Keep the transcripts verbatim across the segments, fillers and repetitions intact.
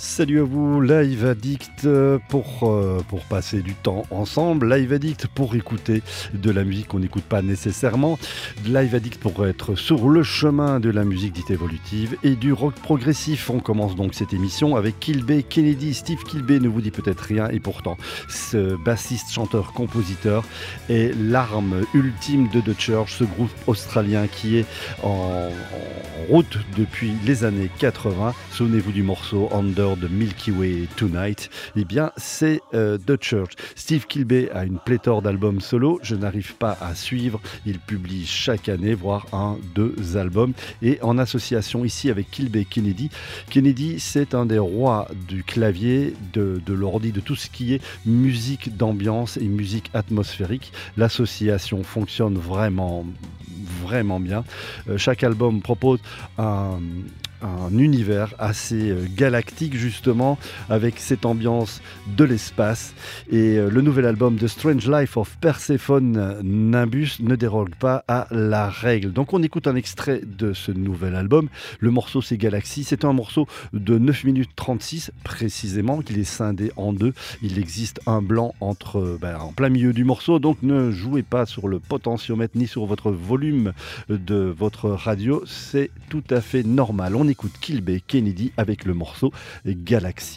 Salut à vous, Live Addict pour, euh, pour passer du temps ensemble, Live Addict pour écouter de la musique qu'on n'écoute pas nécessairement, Live Addict pour être sur le chemin de la musique dite évolutive et du rock progressif. On commence donc cette émission avec Kilbey Kennedy. Steve Kilbey ne vous dit peut-être rien et pourtant ce bassiste, chanteur, compositeur est l'arme ultime de The Church, ce groupe australien qui est en, en route depuis les années quatre-vingts. Souvenez-vous du morceau Under de Milky Way Tonight, eh bien c'est euh, The Church. Steve Kilbey a une pléthore d'albums solo, je n'arrive pas à suivre, il publie chaque année, voire un, deux albums, et en association ici avec Kilbey Kennedy. Kennedy, c'est un des rois du clavier, de, de l'ordi, de tout ce qui est musique d'ambiance et musique atmosphérique. L'association fonctionne vraiment, vraiment bien. Euh, chaque album propose un... un univers assez galactique justement, avec cette ambiance de l'espace, et le nouvel album The Strange Life of Persephone Nimbus ne déroge pas à la règle. Donc on écoute un extrait de ce nouvel album. Le morceau c'est Galaxy, c'est un morceau de neuf minutes trente-six précisément, qu'il est scindé en deux. Il existe un blanc entre, ben, en plein milieu du morceau, donc ne jouez pas sur le potentiomètre ni sur votre volume de votre radio, c'est tout à fait normal. On écoute Kilbey Kennedy avec le morceau Galaxy.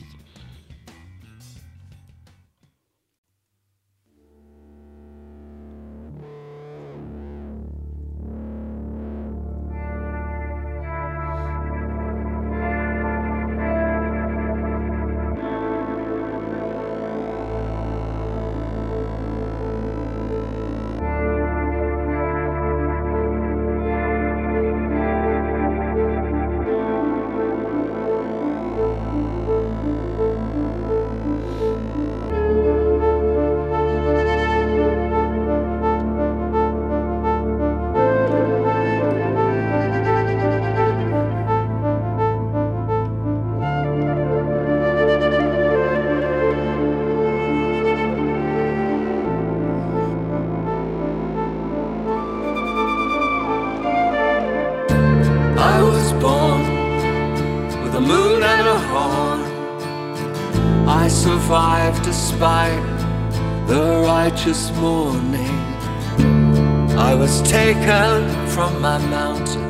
Despite the righteous morning, I was taken from my mountain,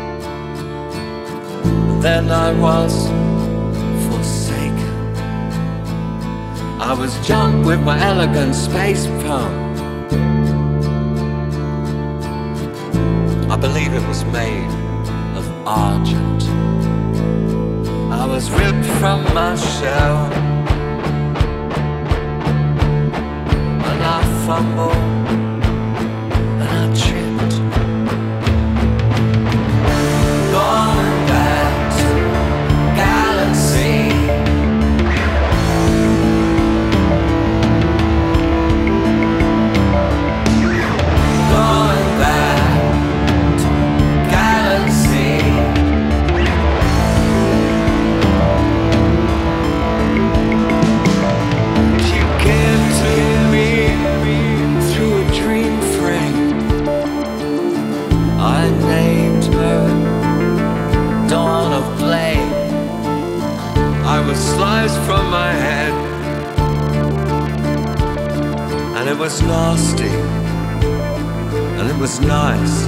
then I was forsaken. I was jumped with my elegant space phone. I believe it was made of argent. I was ripped from my shell. I fumbled and I tripped. Going back to galaxy. Going back to galaxy. She came to me through a dream frame. I named her Dawn of Blame. I was sliced from my head, and it was nasty, and it was nice.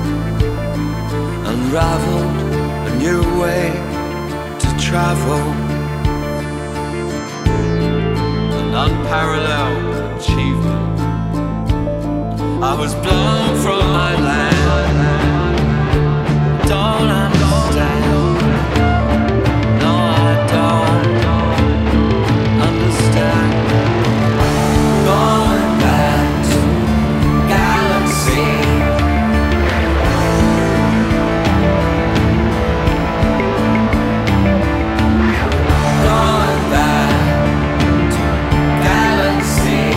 Unraveled a new way to travel, an unparalleled achievement. I was blown from my land. Don't understand. No, I don't understand. Going back to galaxy. Going back to galaxy.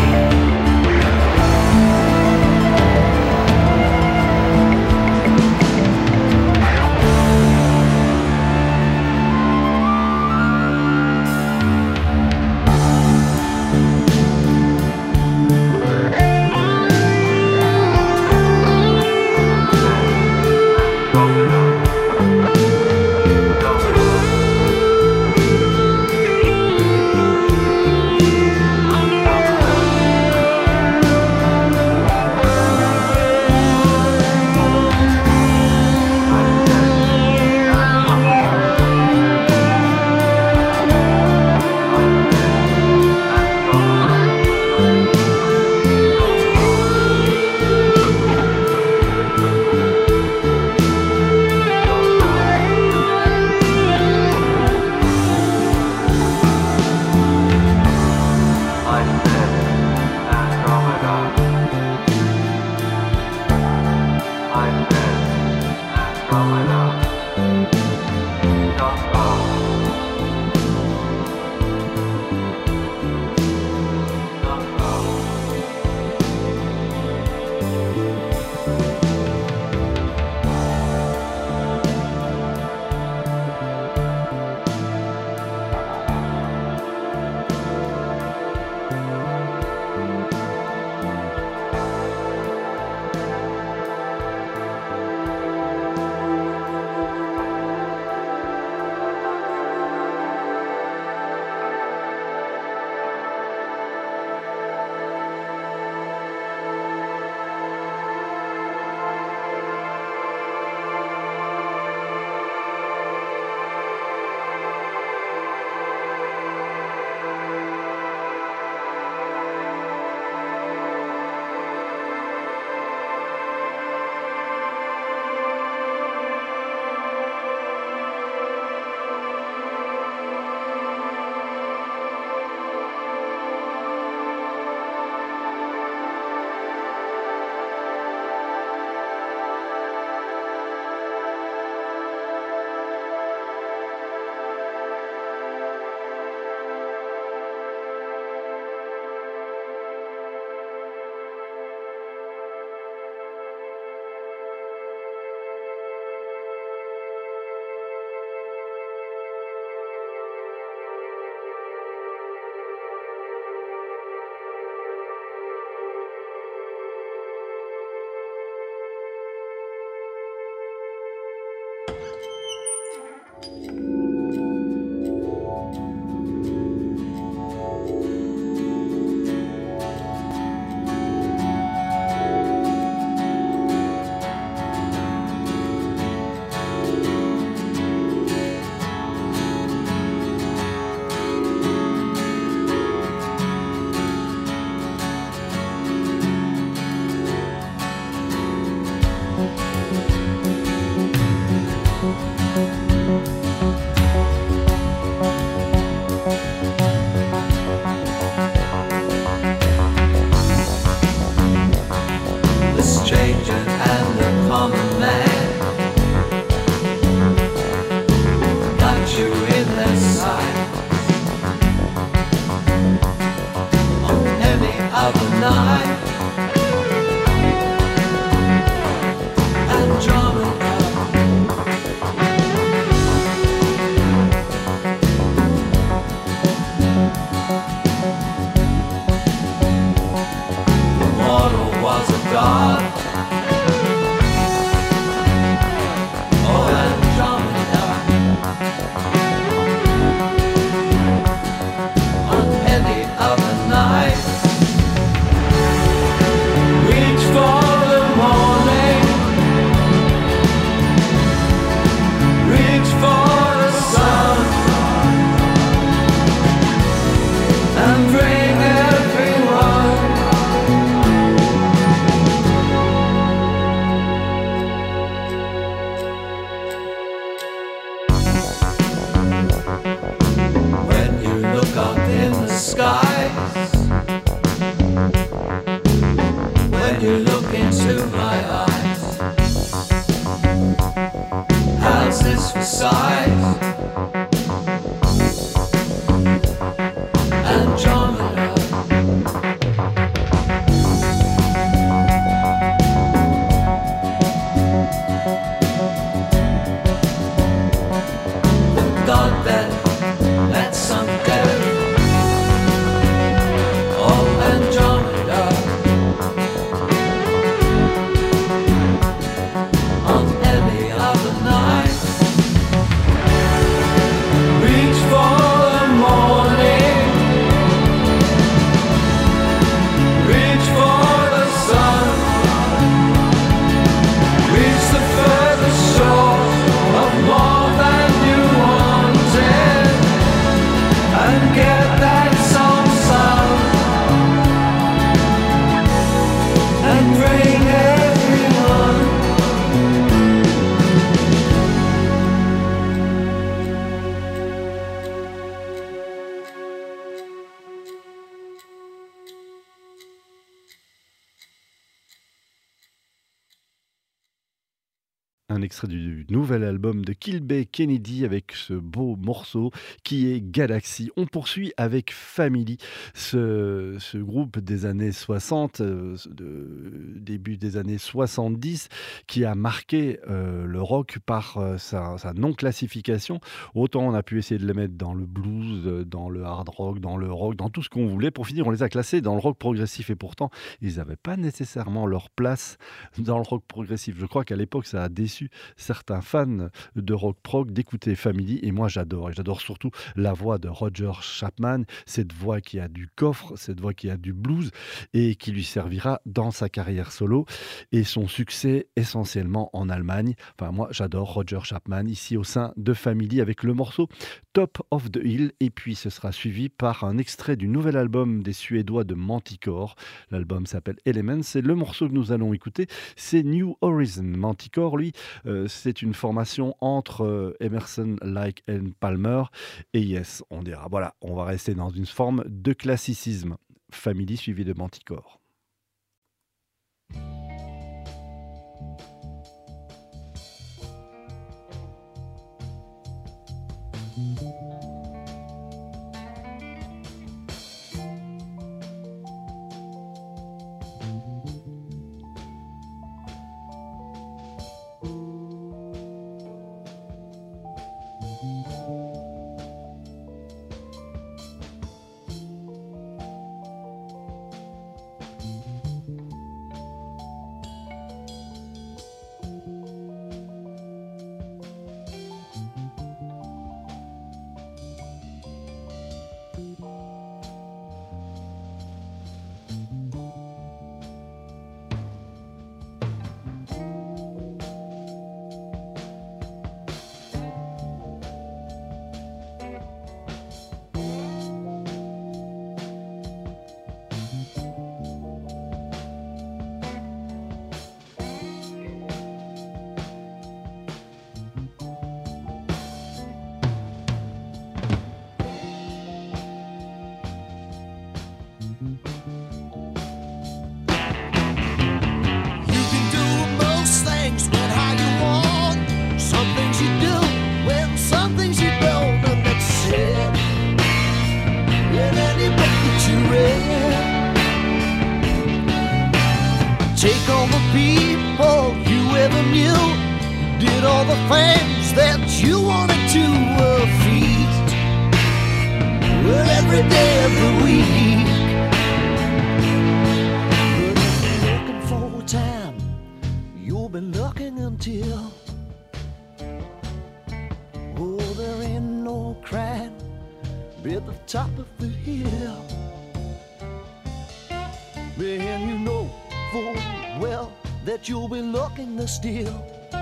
eyes. When you look into my eyes, how's this for size? Andromeda. The god that that sunk down. Oh, Andromeda. On any other night, reach for the morning, reach for the sun, reach the furthest shore of more than you wanted, and get that song sung, and bring everyone. Un extrait du nouvel album de Kilbey Kennedy avec ce beau morceau qui est Galaxy. On poursuit avec Family, ce, ce groupe des années soixante, euh, de, début des années soixante-dix, qui a marqué euh, le rock par euh, sa, sa non-classification. Autant on a pu essayer de les mettre dans le blues, euh, dans le hard rock, dans le rock, dans tout ce qu'on voulait. Pour finir, on les a classés dans le rock progressif et pourtant, ils n'avaient pas nécessairement leur place dans le rock progressif. Je crois qu'à l'époque, ça a déçu certains fans de rock prog d'écouter Family, et moi j'adore. Et j'adore surtout la voix de Roger Chapman, cette voix qui a du coffre, cette voix qui a du blues et qui lui servira dans sa carrière solo et son succès essentiellement en Allemagne. Enfin, moi j'adore Roger Chapman ici au sein de Family avec le morceau Top of the Hill, et puis ce sera suivi par un extrait du nouvel album des Suédois de Manticore. L'album s'appelle Elements et le morceau que nous allons écouter, c'est New Horizon. Manticore, lui, Euh, c'est une formation entre euh, Emerson, Lake et Palmer et Yes, on dira. Voilà, on va rester dans une forme de classicisme. Family suivi de Manticore. Take all the people you ever knew, did all the things that you wanted to uh, feast. Well, every day, every week. But if you're looking for a time, you'll be looking until, oh, there ain't no crime at the top of the hill. And you know full well that you'll be looking there still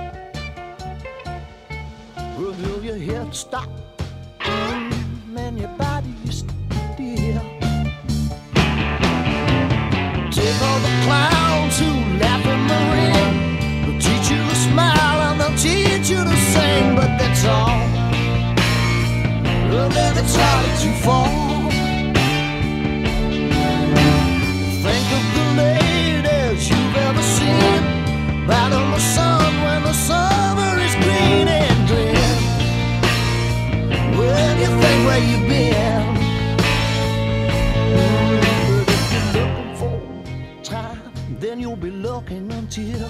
until your head stop and your body is still. Take all the clowns who laugh in the ring, they'll teach you to smile and they'll teach you to sing, but that's all. Well, then it's harder to fall. where you've been. But if you're looking for time, then you'll be looking until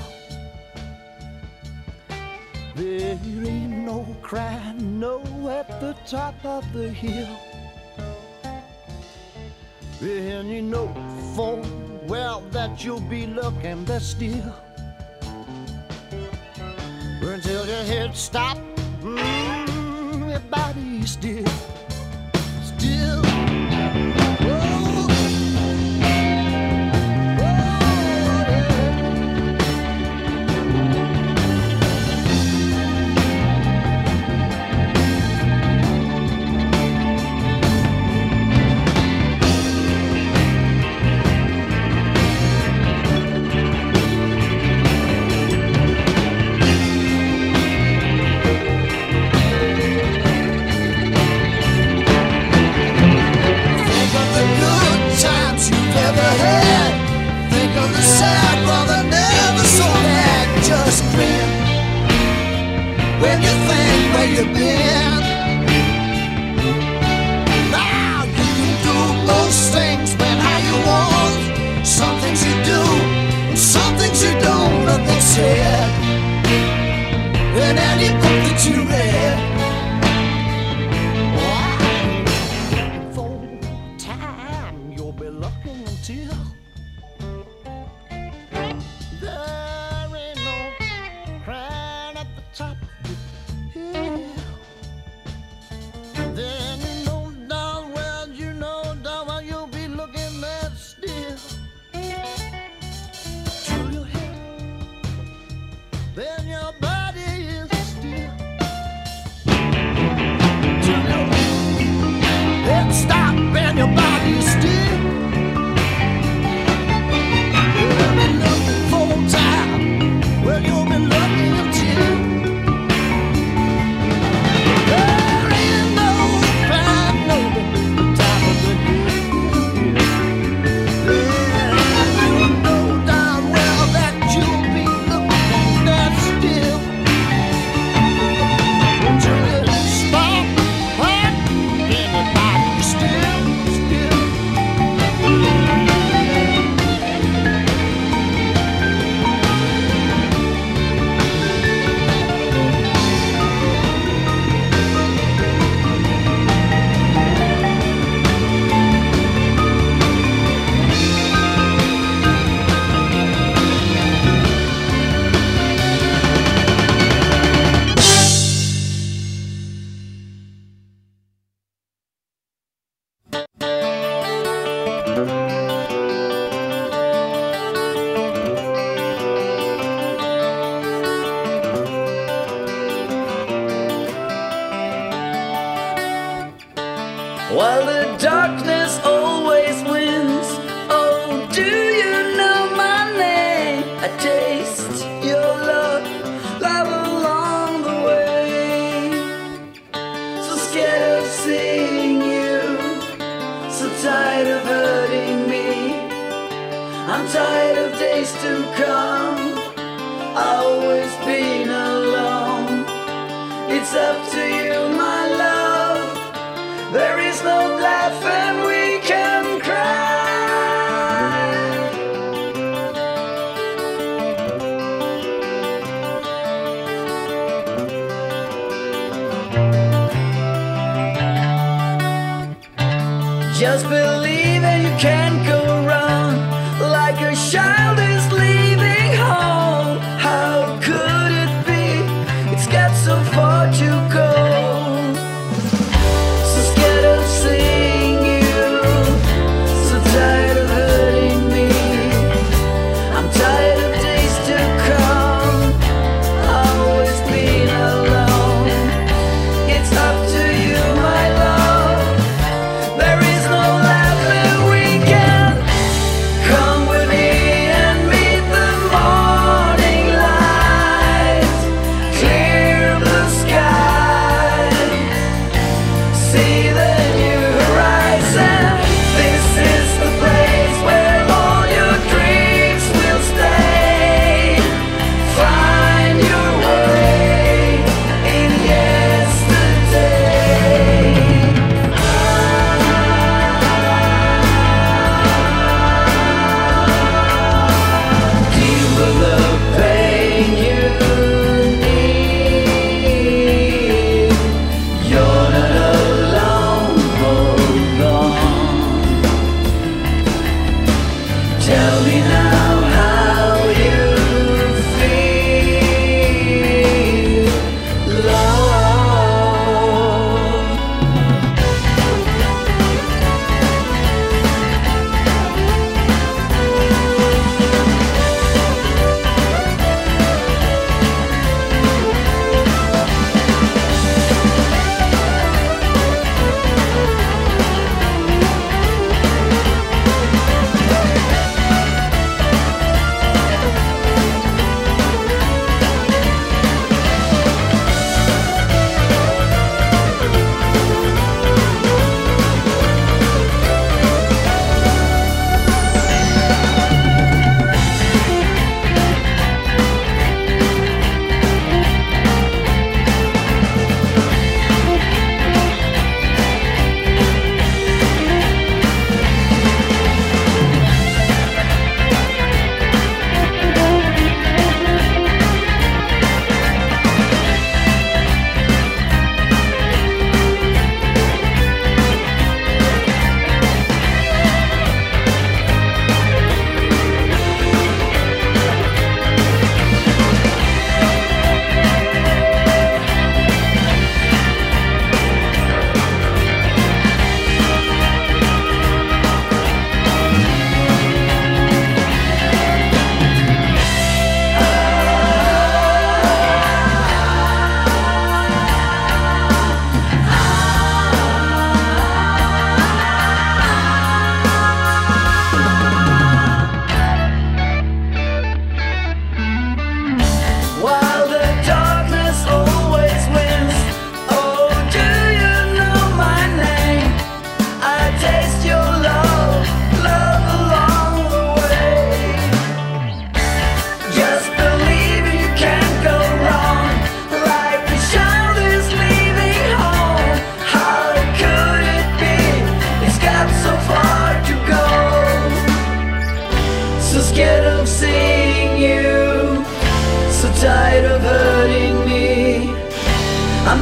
there ain't no crying, no, at the top of the hill. And you know for well that you'll be looking there still until your head stop, mm, your body still, still. Oh, when you think where you've been. Now you can do most things when how you want. Some things you do, and some things you don't. Nothing said in any book that you read. Oh, for time you'll be looking until there ain't no crying at the top. Then you know darn well, you know darn well you'll be looking at still to your head. Then your body is still to your head stop and your body is still. You'll be looking for time. Well, you'll be looking until while the darkness always wins. Oh, do you know my name? I taste your love, love along the way. So scared of seeing you, so tired of hurting me. I'm tired of days to come, always been alone. It's up to you, my love. There is no laugh and we can cry. Just believe that you can't go wrong, like a child is leaving home. How could it be? It's got so far to go.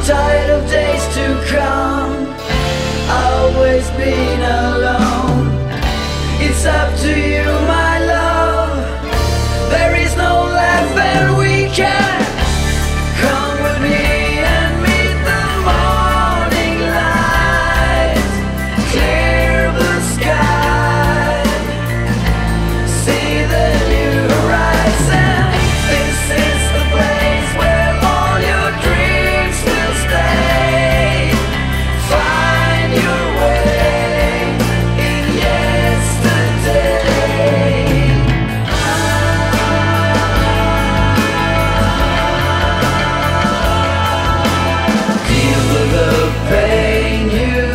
tired of days to come, always been alone. It's up to you, my love. There is no life and we can come with me and meet the morning light. Clear the sky, see the new horizon. This is the place where all your dreams will stay. Find your way in yesterday. Deal with the pain you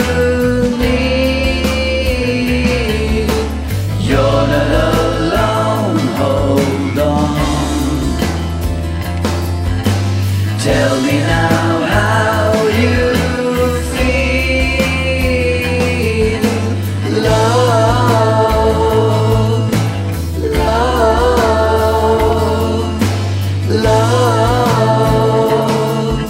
need. You're not alone, hold on. Tell me now how you feel. Love, love, love.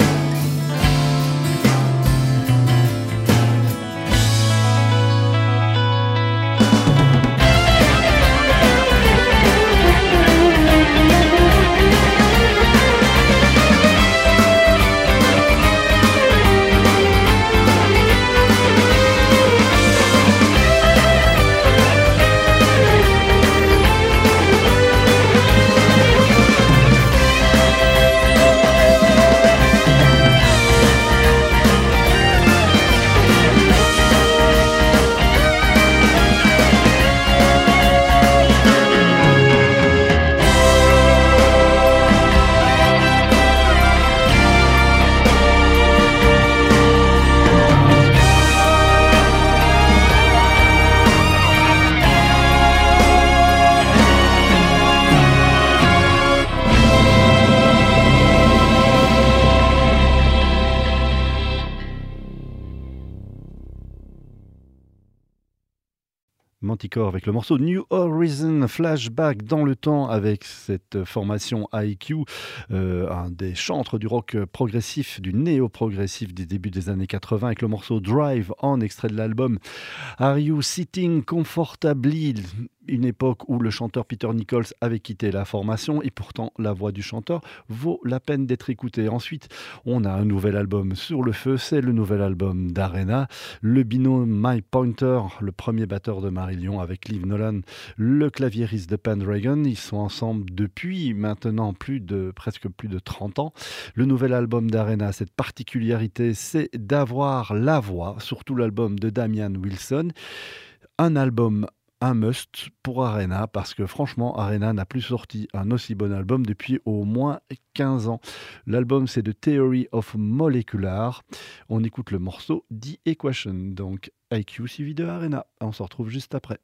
Manticore avec le morceau New Horizon, flashback dans le temps avec cette formation I Q, euh, un des chantres du rock progressif, du néo-progressif des débuts des années quatre-vingts avec le morceau Drive en extrait de l'album Are You Sitting Comfortably, une époque où le chanteur Peter Nichols avait quitté la formation et pourtant la voix du chanteur vaut la peine d'être écoutée. Ensuite, on a un nouvel album sur le feu, c'est le nouvel album d'Arena, le binôme Mike Pointer, le premier batteur de Marillion avec Liv Nolan, le claviériste de Pendragon. Ils sont ensemble depuis maintenant plus de, presque plus de trente ans. Le nouvel album d'Arena, cette particularité, c'est d'avoir la voix, surtout l'album de Damian Wilson, un album un must pour Arena parce que franchement Arena n'a plus sorti un aussi bon album depuis au moins quinze ans. L'album c'est The Theory of Molecular. On écoute le morceau The Equation, donc I Q suivi de Arena. On se retrouve juste après.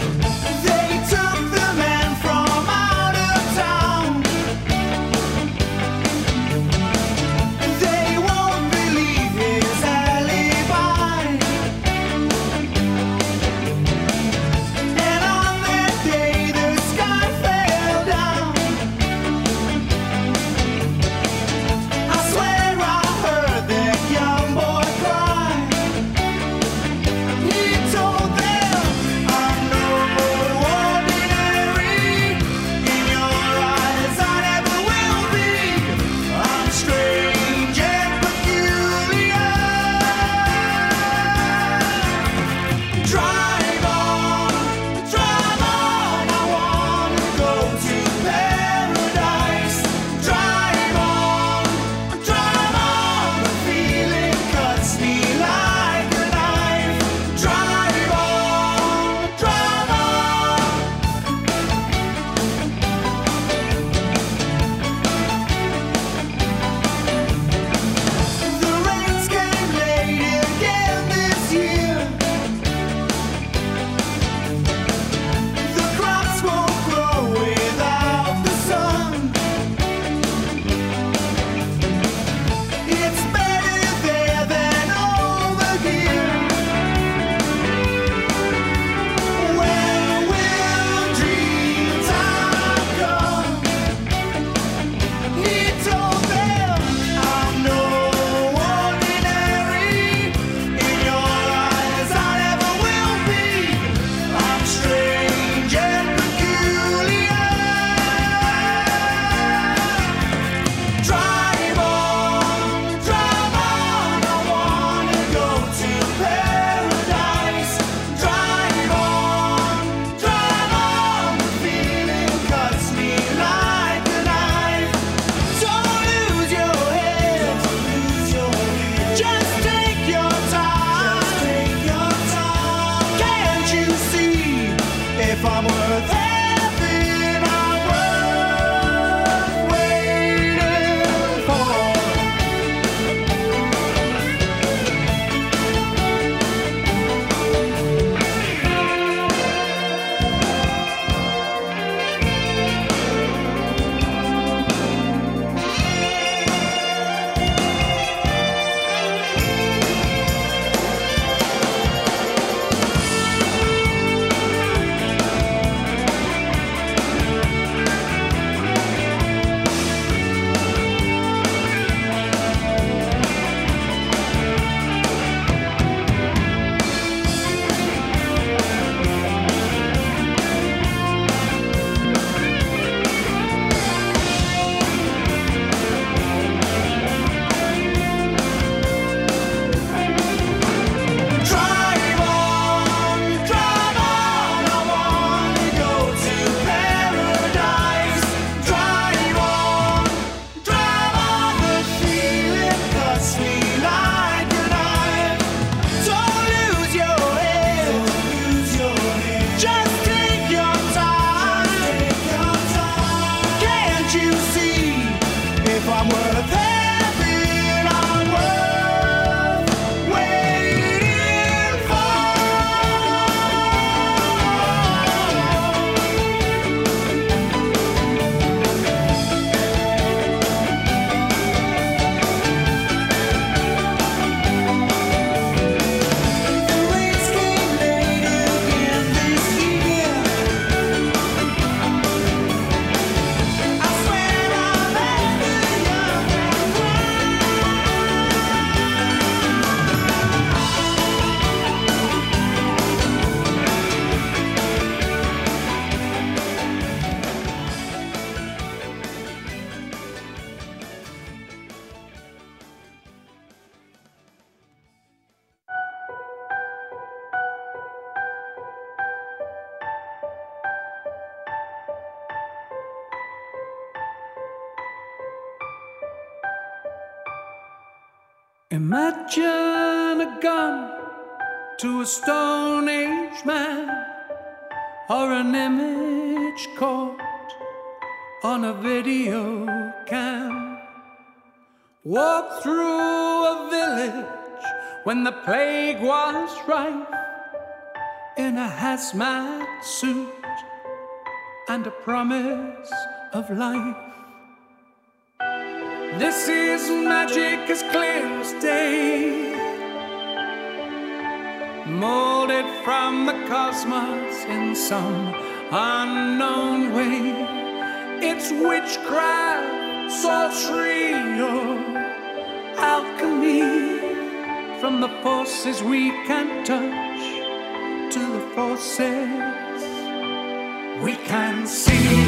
They took the man from out of town. Imagine a gun to a Stone Age man, or an image caught on a video cam. Walk through a village when the plague was rife, in a hazmat suit and a promise of life. This is magic as clear as day, molded from the cosmos in some unknown way. It's witchcraft, sorcery, or alchemy, from the forces we can't touch to the forces we can see.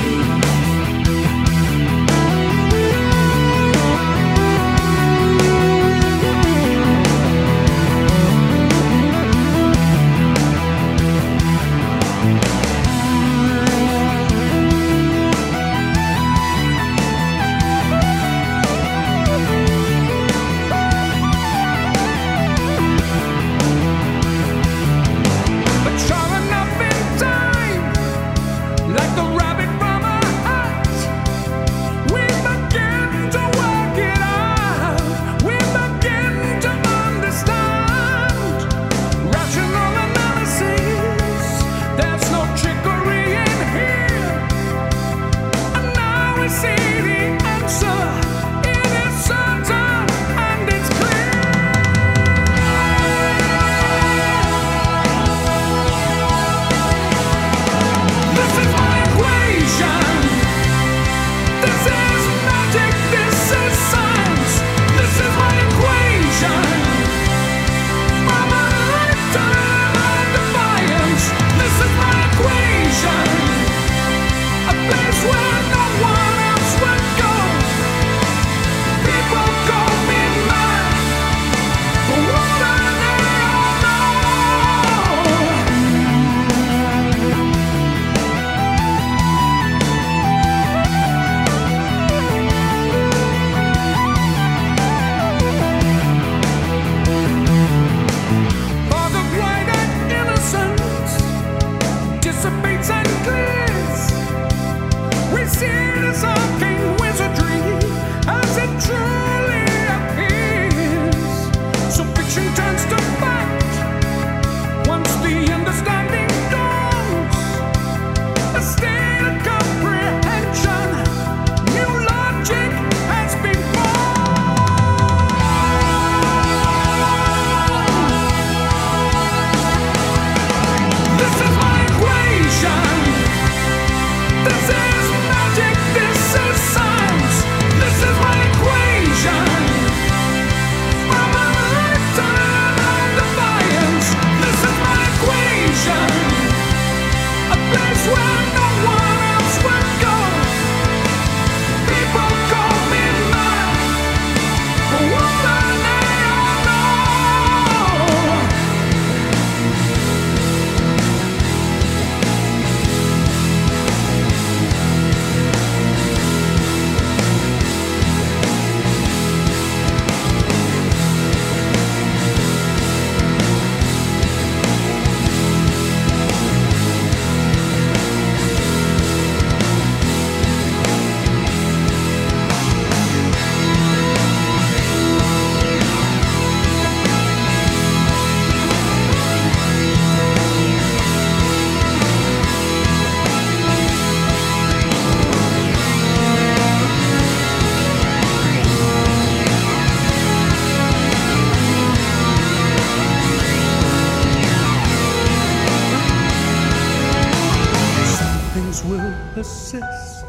persist,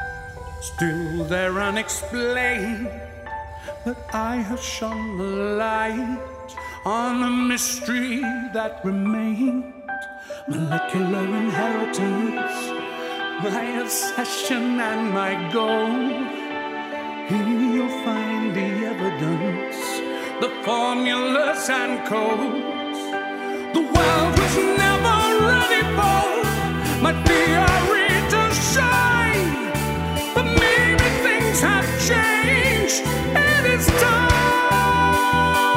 still they're unexplained. But I have shone the light on the mystery that remained. Molecular inheritance, my obsession and my goal. Here you'll find the evidence, the formulas and codes. The world was never ready for my theory to shine, but maybe things have changed and it's time.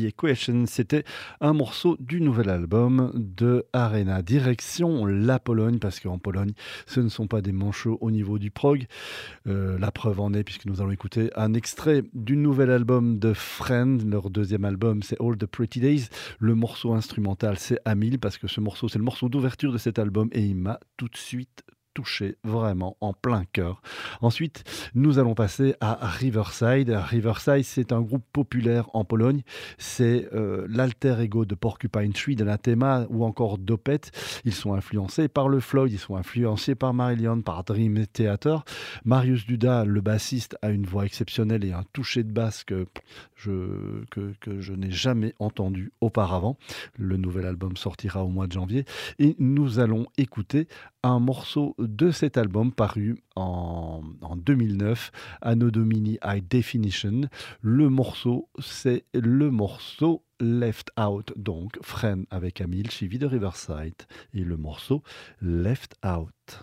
Equation, c'était un morceau du nouvel album de Arena. Direction la Pologne, parce qu'en Pologne, ce ne sont pas des manchots au niveau du prog. Euh, la preuve en est, puisque nous allons écouter un extrait du nouvel album de Friend. Leur deuxième album, c'est All the Pretty Days. Le morceau instrumental, c'est Amil, parce que ce morceau, c'est le morceau d'ouverture de cet album, et il m'a tout de suite touché vraiment en plein cœur. Ensuite, nous allons passer à Riverside. Riverside, c'est un groupe populaire en Pologne. C'est euh, l'alter ego de Porcupine Tree, d'Anathema ou encore d'Opeth. Ils sont influencés par le Floyd, ils sont influencés par Marillion, par Dream Theater. Marius Duda, le bassiste, a une voix exceptionnelle et un toucher de basse que je, que, que je n'ai jamais entendu auparavant. Le nouvel album sortira au mois de janvier et nous allons écouter un morceau de cet album paru en, en deux mille neuf, Anno Domini High Definition. Le morceau, c'est le morceau Left Out, donc Friend avec Amil, suivi de Riverside, et le morceau Left Out.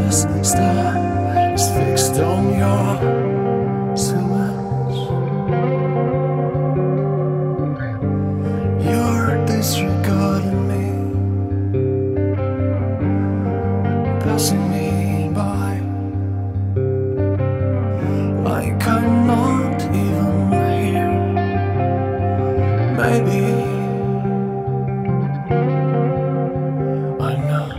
endless stare is fixed on your silhouette. You're disregarding me, passing me by, like I'm not even here. Maybe I'm not.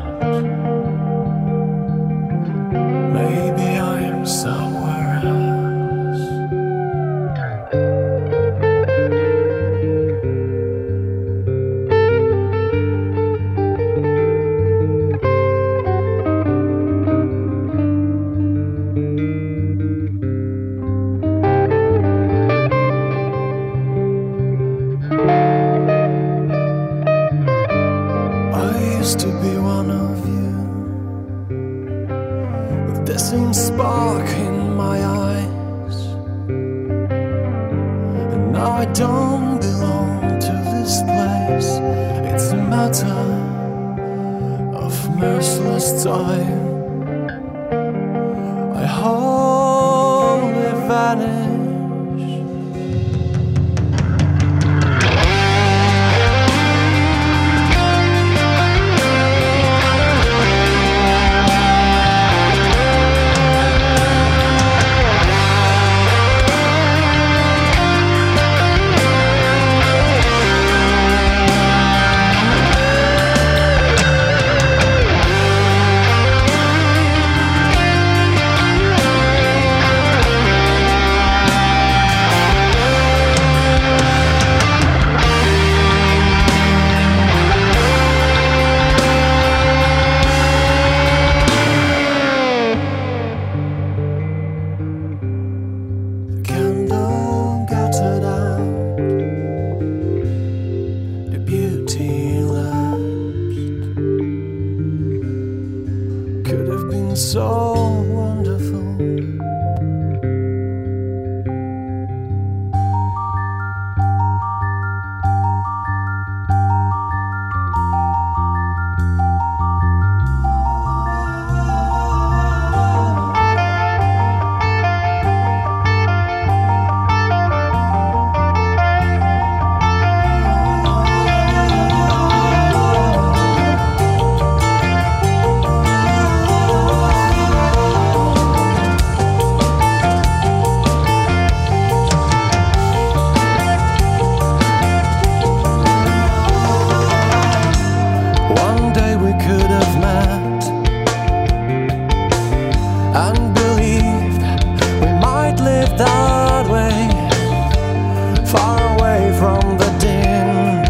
Maybe I'm somewhere else. I used to be one of you, with the same spark in my eyes, and now I don't belong to this place. It's a matter of merciless time. I wholly vanish. Candle gutted out, the beauty lapsed. Could have been so wonderful. One day we could have met and believed we might live that way, far away from the din,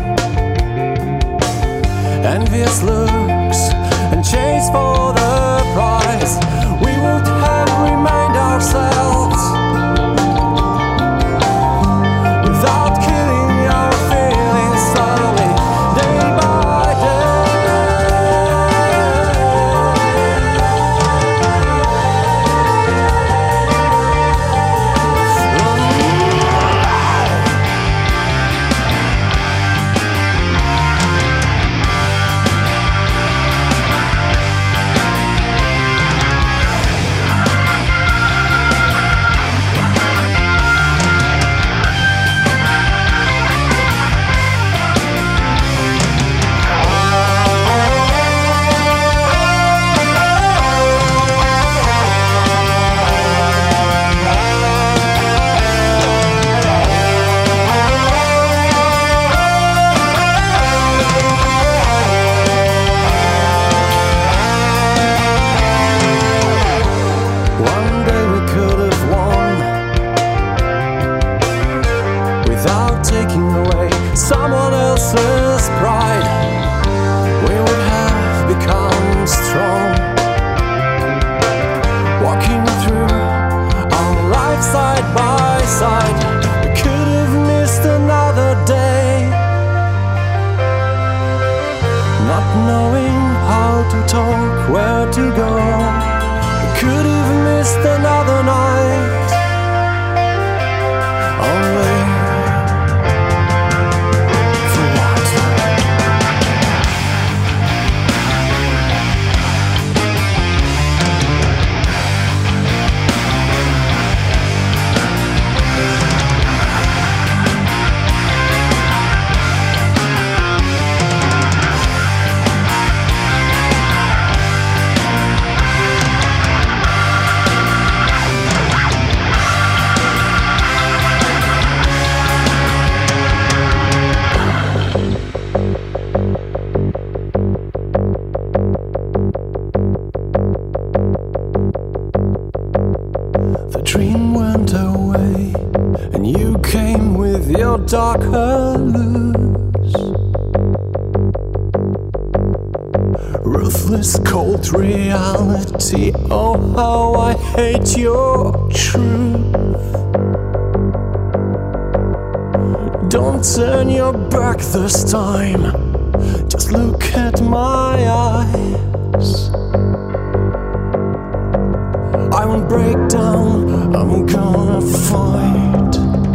envious looks and chase for the prize. We would have remained ourselves without killing our feelings slowly, day by day. dream went away, and you came with your dark hallucs. Ruthless, cold reality. Oh, how I hate your truth. Don't turn your back this time. Just look at my eyes. I won't break down, I'm gonna fight.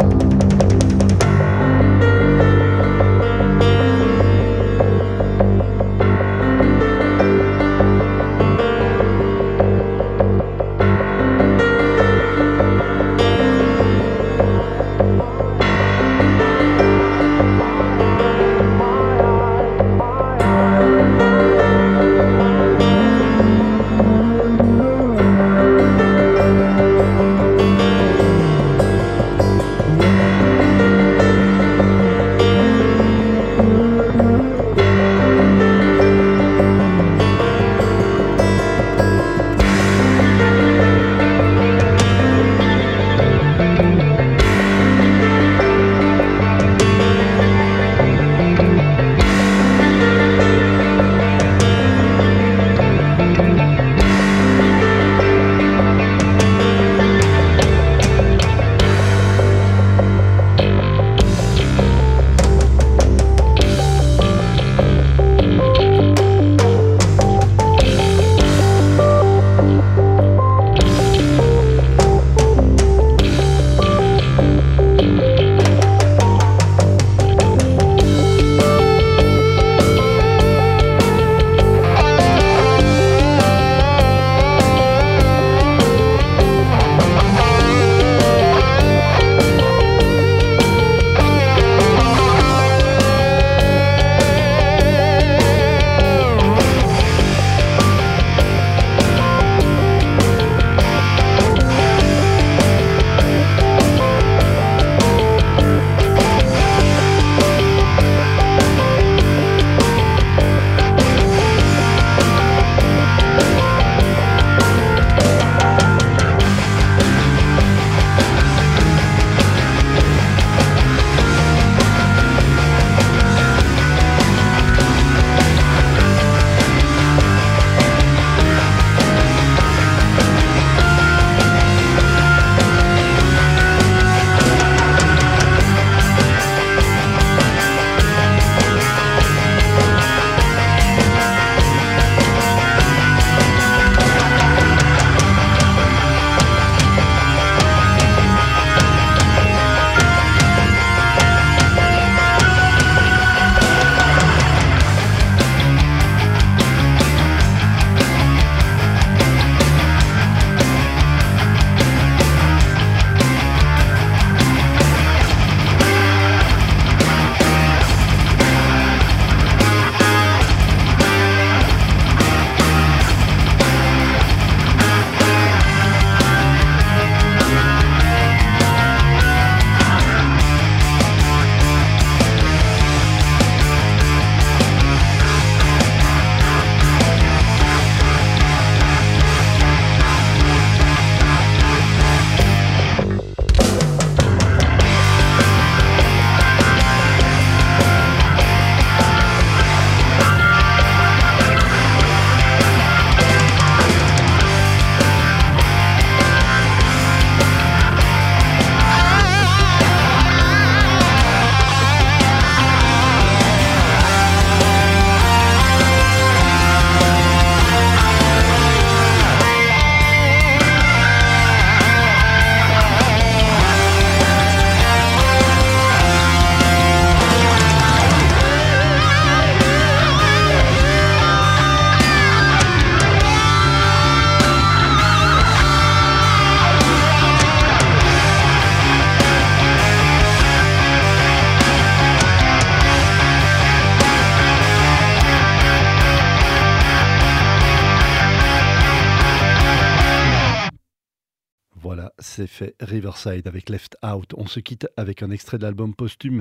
c'est fait. Riverside avec Left Out. On se quitte avec un extrait de l'album posthume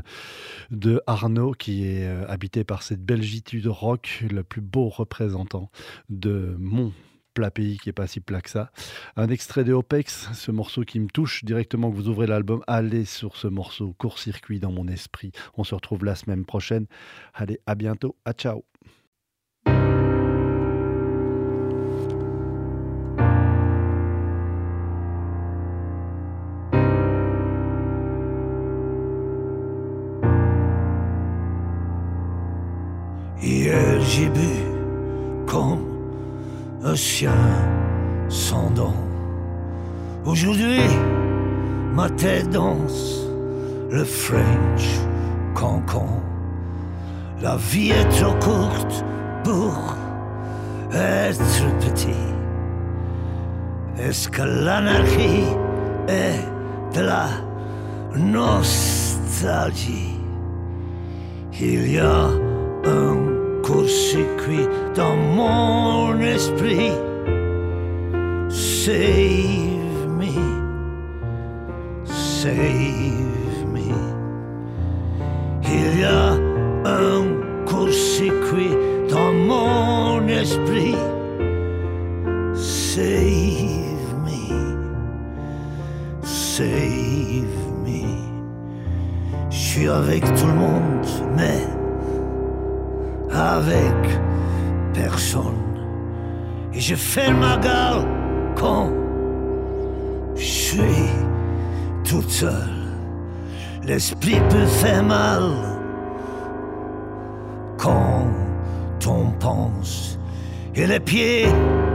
de Arnaud, qui est euh, habité par cette belgitude rock, le plus beau représentant de mon plat pays qui est pas si plat que ça. Un extrait de Opex, ce morceau qui me touche directement que vous ouvrez l'album. Allez sur ce morceau, court-circuit dans mon esprit. On se retrouve la semaine prochaine. Allez, à bientôt. À ciao. Hier j'ai bu comme un chien sans dents. Aujourd'hui, ma tête danse le French cancan. La vie est trop courte pour être petit. Est-ce que l'anarchie est de la nostalgie? Il y a un court-circuit dans mon esprit. Save me, save me. Il y a un court-circuit dans mon esprit. Save me, save me. Je suis avec tout le monde, mais avec personne. Et je fais ma gueule quand je suis toute seule. L'esprit peut faire mal quand on pense. Et les pieds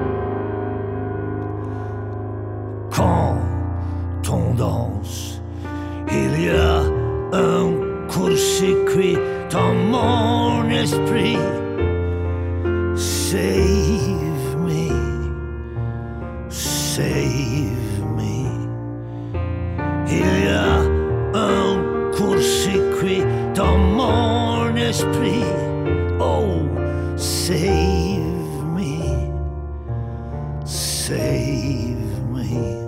quand on danse. Il y a un court-circuit dans mon esprit. Save me, save me. Il y a un court-circuit dans mon esprit. Oh, save me, save me.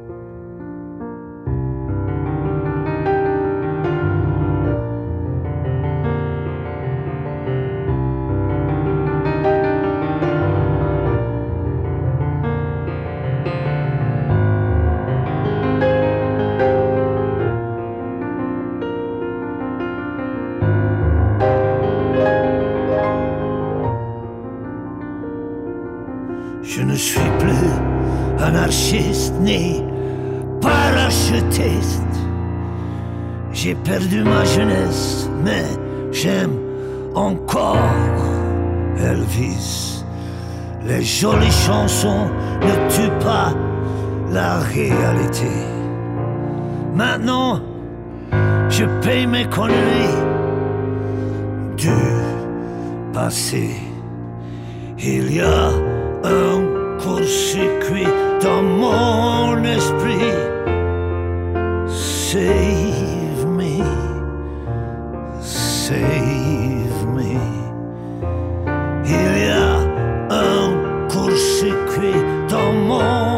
Je ne suis plus anarchiste ni parachutiste. J'ai perdu ma jeunesse, mais j'aime encore Elvis. Les jolies chansons ne tuent pas la réalité. Maintenant, je paye mes conneries du passé. Il y a un court-circuit dans mon esprit. Save me, save me. Il y a un court-circuit dans mon